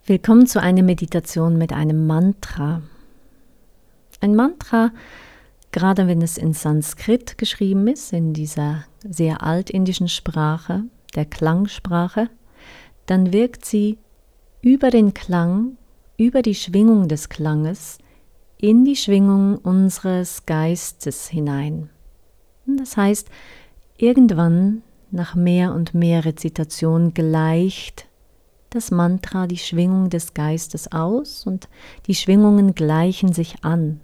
Willkommen zu einer Meditation mit einem Mantra. Ein Mantra, gerade wenn es in Sanskrit geschrieben ist, in dieser sehr altindischen Sprache, der Klangsprache, dann wirkt sie über den Klang, über die Schwingung des Klanges, in die Schwingung unseres Geistes hinein. Das heißt, irgendwann, nach mehr und mehr Rezitation, gleicht das Mantra die Schwingung des Geistes aus und die Schwingungen gleichen sich an.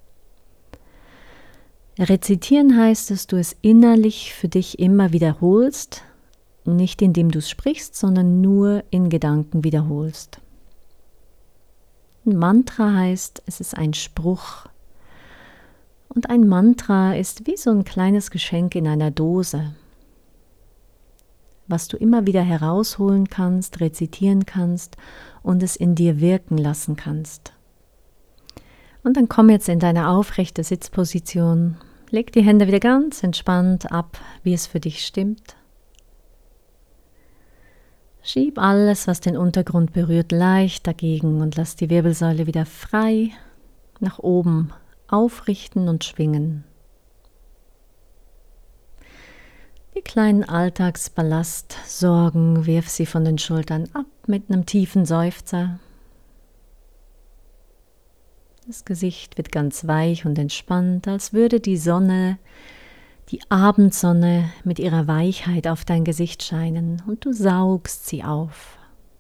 Rezitieren heißt, dass du es innerlich für dich immer wiederholst, nicht indem du es sprichst, sondern nur in Gedanken wiederholst. Ein Mantra heißt, es ist ein Spruch. Und ein Mantra ist wie so ein kleines Geschenk in einer Dose, was du immer wieder herausholen kannst, rezitieren kannst und es in dir wirken lassen kannst. Und dann komm jetzt in deine aufrechte Sitzposition, leg die Hände wieder ganz entspannt ab, wie es für dich stimmt. Schieb alles, was den Untergrund berührt, leicht dagegen und lass die Wirbelsäule wieder frei nach oben aufrichten und schwingen. Die kleinen Alltagsballastsorgen, wirf sie von den Schultern ab mit einem tiefen Seufzer. Das Gesicht wird ganz weich und entspannt, als würde die Sonne, die Abendsonne mit ihrer Weichheit auf dein Gesicht scheinen und du saugst sie auf.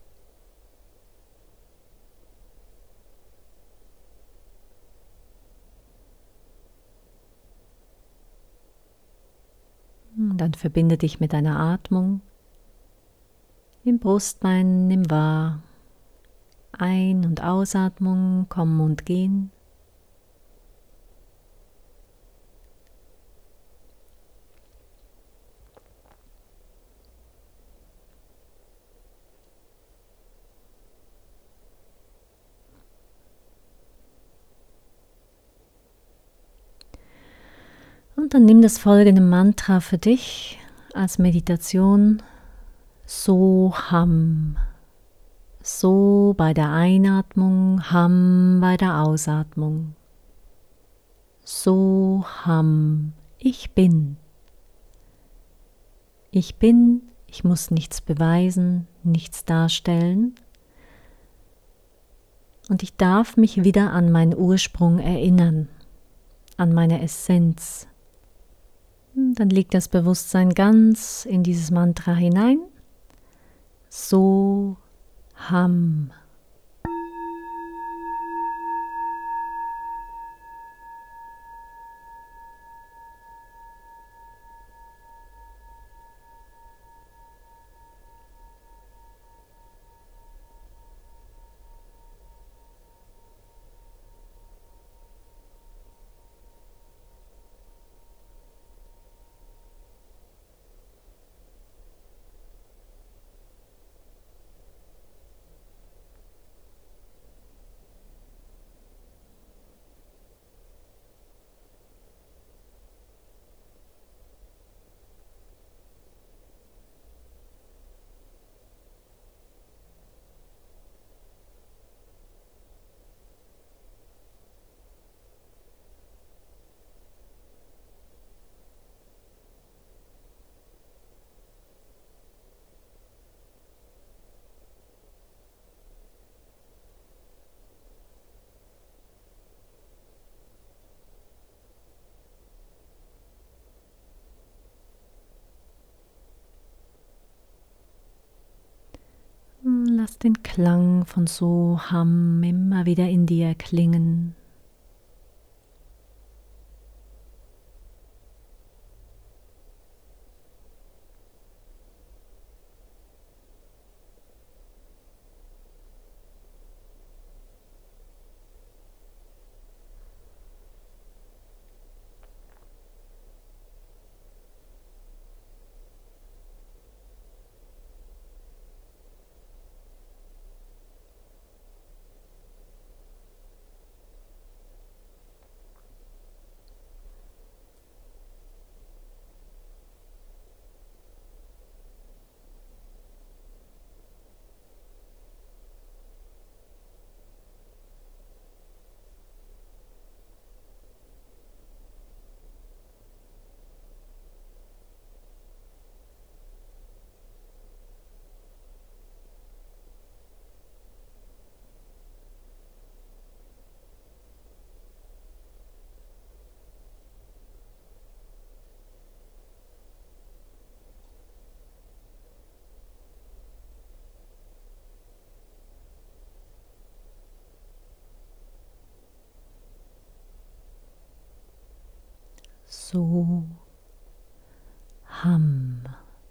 Dann verbinde dich mit deiner Atmung. Im Brustbein nimm wahr. Ein- und Ausatmung, kommen und gehen. Und dann nimm das folgende Mantra für dich als Meditation. Soham. So bei der Einatmung, Ham bei der Ausatmung. Soham. Ich bin. Ich bin, ich muss nichts beweisen, nichts darstellen. Und ich darf mich wieder an meinen Ursprung erinnern, an meine Essenz. Dann legt das Bewusstsein ganz in dieses Mantra hinein. Soham. Lass den Klang von Soham immer wieder in dir klingen. So Ham.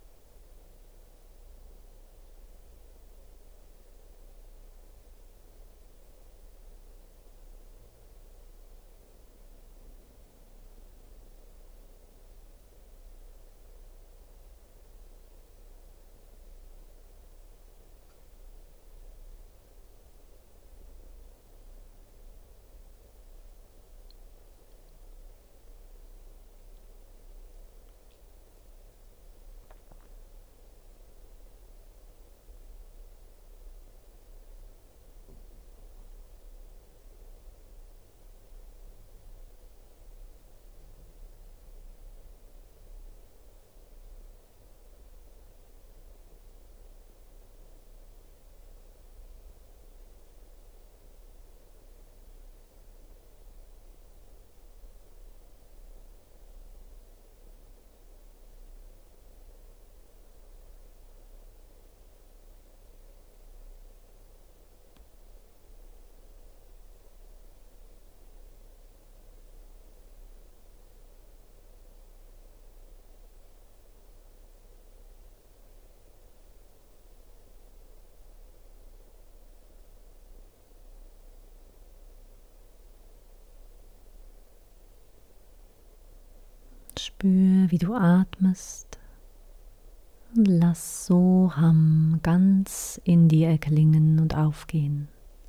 Spür, wie du atmest und lass So Ham ganz in dir erklingen und aufgehen.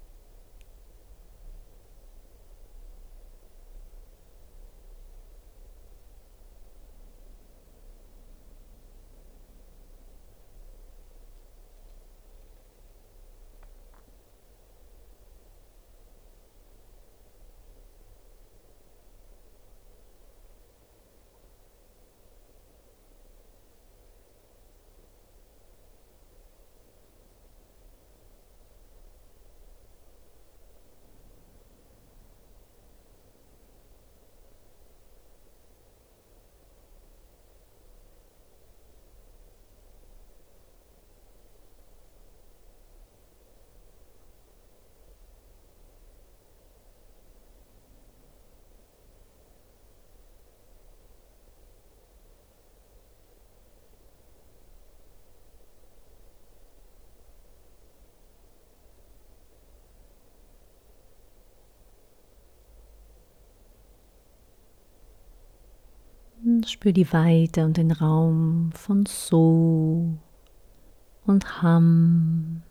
Spür die Weite und den Raum von So und Ham.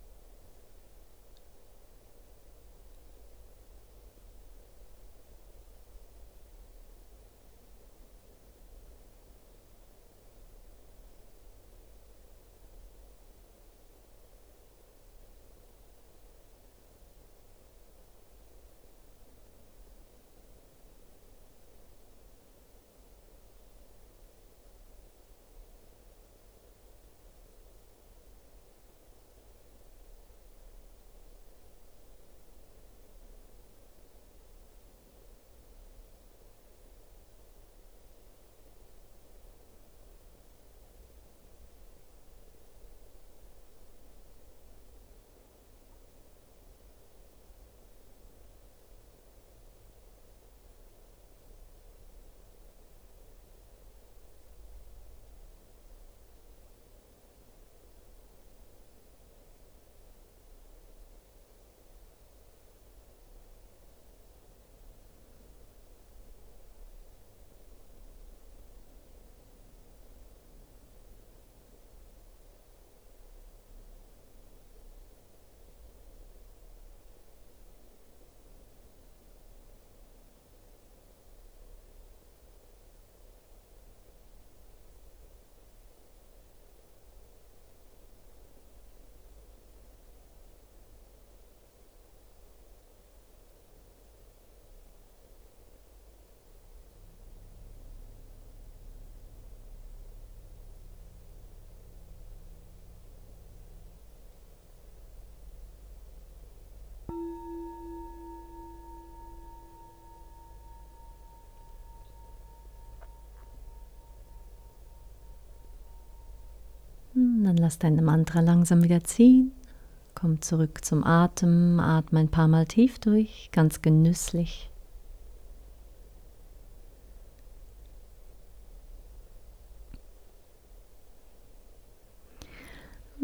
Dann lass dein Mantra langsam wieder ziehen. Komm zurück zum Atem. Atme ein paar Mal tief durch, ganz genüsslich.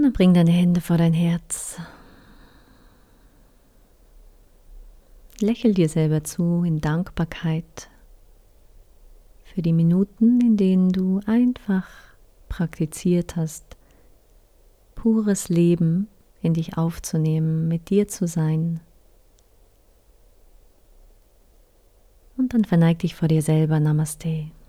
Und dann bring deine Hände vor dein Herz. Lächel dir selber zu in Dankbarkeit für die Minuten, in denen du einfach praktiziert hast, pures Leben in dich aufzunehmen, mit dir zu sein. Und dann verneig dich vor dir selber. Namaste.